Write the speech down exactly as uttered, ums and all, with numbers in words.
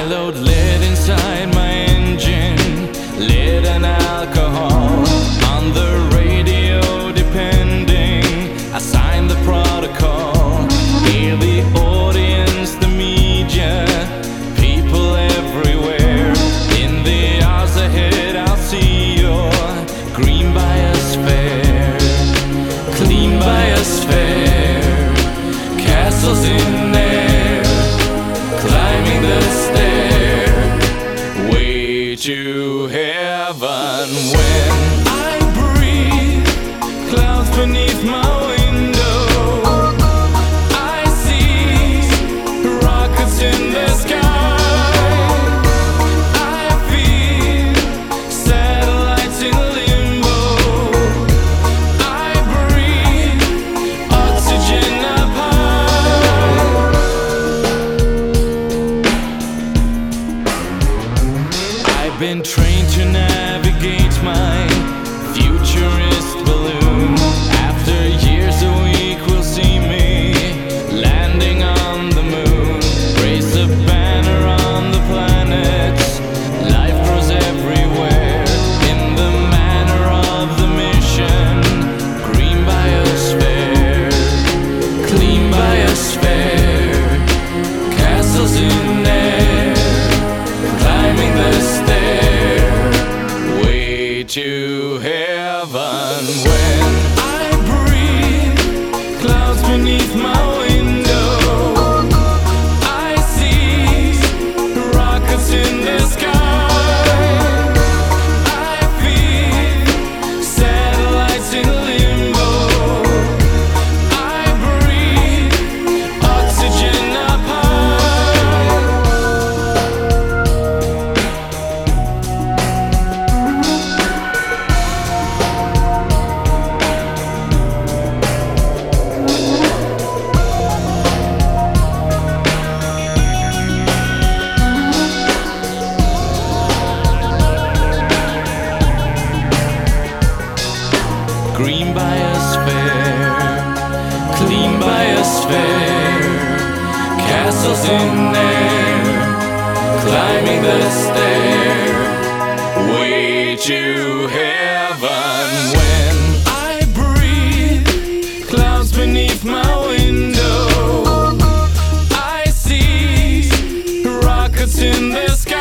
I load lead inside my engine, lead and alcohol on the radio depending. I sign the protocol, hear the audience, the media, people everywhere. In the hours ahead I'll see your green biosphere, clean biosphere, castles in there, climbing the stair, way to heaven. When I breathe clouds beneath my window, I see rockets in the sky, I feel satellites in limbo, I breathe oxygen up high. I've been trained to navigate my futurist balloon. After years a week will see me landing on the moon. Raise a banner on the planets, life grows everywhere. In the manner of the mission, green biosphere, clean biosphere, castles in air, climbing the stair, way to heaven. When I breathe clouds beneath my window, I see rockets in the sky, I feel satellites in limbo, I breathe oxygen up high. Green biosphere, clean biosphere, castles in air, climbing the stair, way to heaven. When I breathe clouds beneath my window, I see rockets in the sky,